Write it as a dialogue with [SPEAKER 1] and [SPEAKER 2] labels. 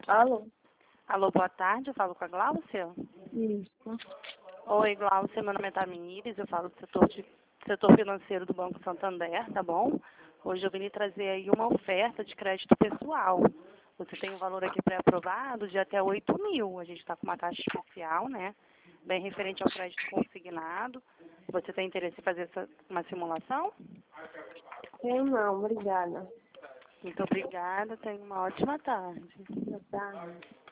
[SPEAKER 1] Alô?
[SPEAKER 2] Alô, boa tarde, eu falo com a Gláucia.
[SPEAKER 1] Isso.
[SPEAKER 2] Oi, Gláucia, meu nome é Tamires, eu falo do setor financeiro do Banco Santander, tá bom? Hoje eu vim lhe trazer aí uma oferta de crédito pessoal. Você tem um valor aqui pré-aprovado de até 8.000. A gente está com uma taxa especial, né? Bem referente ao crédito consignado. Você tem interesse em fazer uma simulação?
[SPEAKER 1] Eu não, obrigada.
[SPEAKER 2] Muito obrigada, tenha uma ótima tarde.
[SPEAKER 1] Boa tarde.